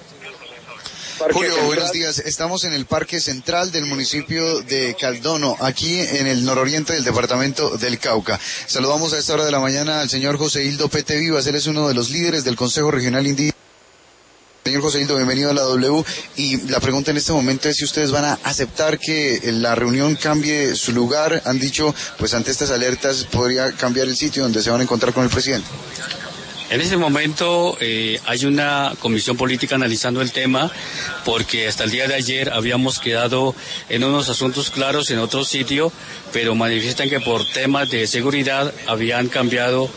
Julio, buenos días. Estamos en el Parque Central del municipio de Caldono, aquí en el nororiente del departamento del Cauca. Saludamos a esta hora de la mañana al señor José Hildo Pete Vivas. Él es uno de los líderes del Consejo Regional Indígena. Señor José Hildo, bienvenido a la W. Y la pregunta en este momento es si ustedes van a aceptar que la reunión cambie su lugar. Han dicho, pues ante estas alertas podría cambiar el sitio donde se van a encontrar con el presidente. En este momento hay una comisión política analizando el tema, porque hasta el día de ayer habíamos quedado en unos asuntos claros en otro sitio, pero manifiestan que por temas de seguridad habían cambiado,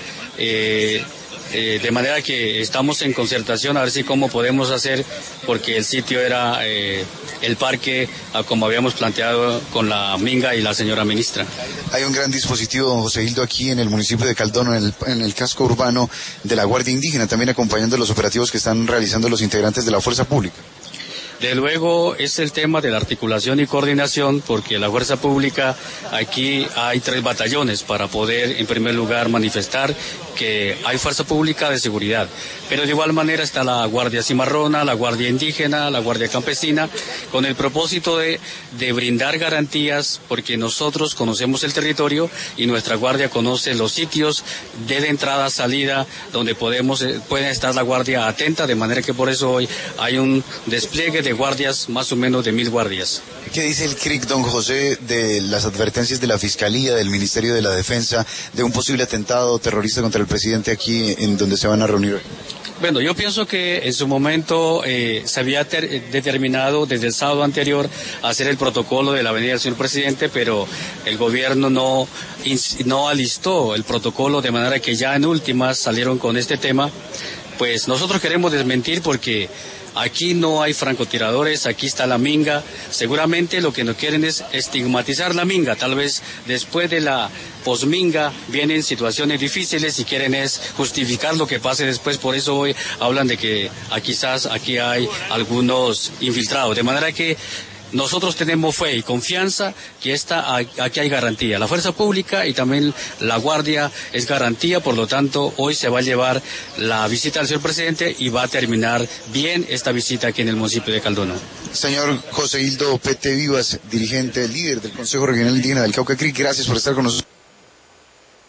de manera que estamos en concertación a ver si cómo podemos hacer, porque el sitio era el parque, como habíamos planteado con la Minga y la señora ministra. Hay un gran dispositivo, don José Hildo, aquí en el municipio de Caldono, en el casco urbano de la Guardia Indígena, también acompañando los operativos que están realizando los integrantes de la Fuerza Pública. De luego es el tema de la articulación y coordinación, porque la fuerza pública, aquí hay 3 batallones para poder, en primer lugar, manifestar que hay fuerza pública de seguridad. Pero de igual manera está la Guardia Cimarrona, la Guardia Indígena, la Guardia Campesina, con el propósito de brindar garantías, porque nosotros conocemos el territorio y nuestra Guardia conoce los sitios de entrada, salida, donde puede estar la Guardia atenta, de manera que por eso hoy hay un despliegue de guardias, más o menos de 1000 guardias. ¿Qué dice el CRIC, don José, de las advertencias de la Fiscalía, del Ministerio de la Defensa, de un posible atentado terrorista contra el presidente aquí en donde se van a reunir? Bueno, yo pienso que en su momento se había determinado desde el sábado anterior hacer el protocolo de la venida del señor presidente, pero el gobierno no alistó el protocolo, de manera que ya en últimas salieron con este tema. Pues nosotros queremos desmentir, porque aquí no hay francotiradores, aquí está la Minga. Seguramente lo que no quieren es estigmatizar la Minga. Tal vez después de la posminga vienen situaciones difíciles y quieren es justificar lo que pase después. Por eso hoy hablan de que quizás aquí hay algunos infiltrados. De manera que nosotros tenemos fe y confianza que aquí hay garantía. La fuerza pública y también la Guardia es garantía, por lo tanto, hoy se va a llevar la visita del señor presidente y va a terminar bien esta visita aquí en el municipio de Caldono. Señor José Hildo Pete Vivas, dirigente, líder del Consejo Regional Indígena del Cauca CRIC, gracias por estar con nosotros.